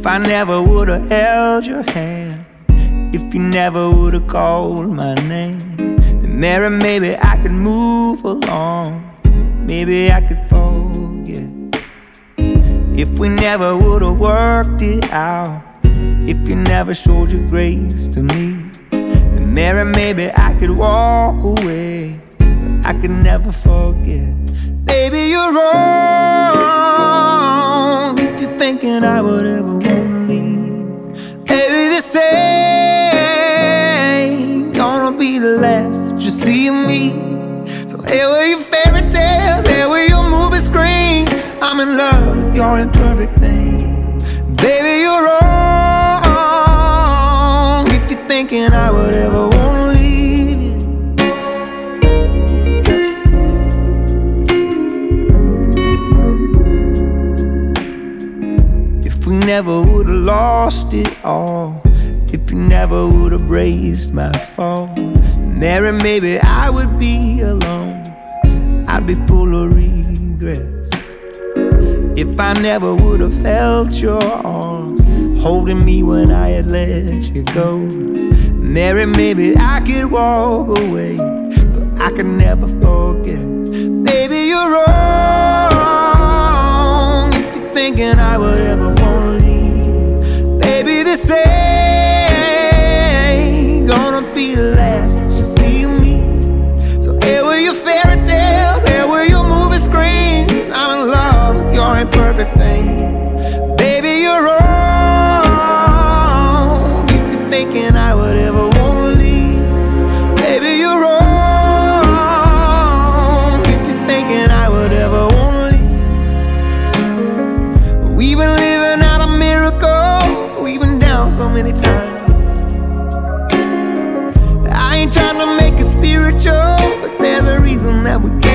I never would've held your hand, if you never would've called my name, then Mary, maybe I could move along, maybe I could forget. If we never would've worked it out, if you never showed your grace to me, then Mary, maybe I could walk away, but I could never forget. Baby, you're wrong if you're thinking I would ever want to leave. Baby, this ain't gonna be the last that you see of me. So here were your fairy tales, here were your movie screens. I'm in love with your imperfect thing. Baby, you're wrong if you're thinking I would ever want to leave you. If we never would've lost it all, if you never would've braced my fall, Mary, maybe I would be alone, I'd be full of regrets. If I never would've felt your arms holding me when I had let you go, Mary, maybe I could walk away, but I could never forget. Baby, you're wrong if you're thinking I would ever wanna leave. Baby, this ain't gonna be the last that you see of me. So here were your fairy tales, here were your movie screens. I'm in love with your imperfect thing. Baby, you're wrong if you're thinking I would ever wanna leave. Baby, you're wrong if you're thinking I would ever wanna leave. We've been living out a miracle, we've been down so many times. I ain't trying to make it spiritual, but there's a reason that we